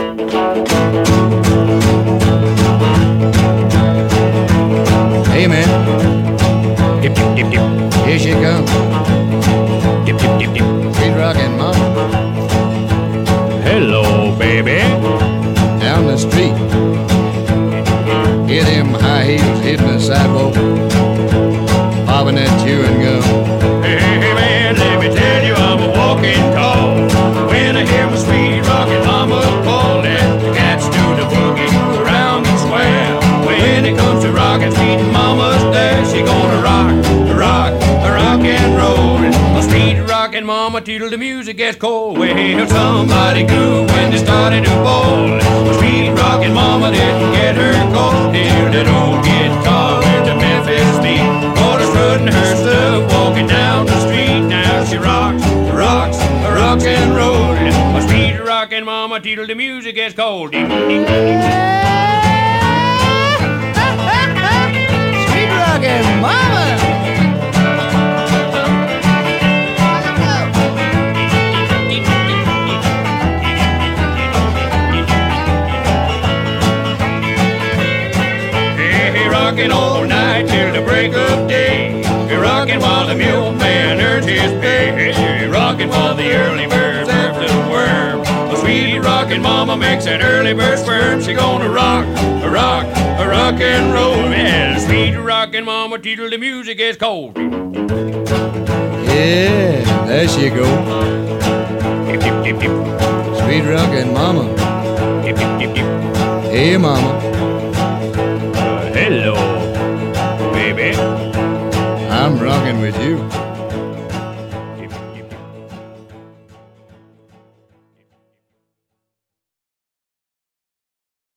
Hey man, dip dip dip dip. Here she comes. Dip dip dip dip. Sweet rockin' mama. Hello, baby. Down the street. Hear them high heels hitting the sidewalk, popping that chewing gum. Hey man, let me tell you I'm a walking tall. When I hear my sweet rockin' mama call, let the cats do the boogie around the square. When it comes to rockin', sweet mama's there. She gonna rock, rock, rock and roll. My sweet rockin' mama till the music gets cold. Well, somebody grew when they started to bowl. My sweet rockin' mama didn't get her cold. Hear that old guitar with the Memphis beat. Order strutting her stuff, walking down the street. Now she rocks, rocks, rocks and rolls. My sweet rockin' mama till the music gets cold. Sweet rockin' mama. Rockin' all night till the break of day. Rockin' while the milkman earns his pay. Rockin' while the early bird serves the worm. A sweet rockin' mama makes that early bird squirm. She gonna rock, rock, rock and roll. Well, sweet rockin' mama till the music gets cold. Yeah, there she go. Dip, dip, dip, dip. Sweet rockin' mama. Dip, dip, dip, dip. Hey mama. Hello, baby. I'm rockin' with you.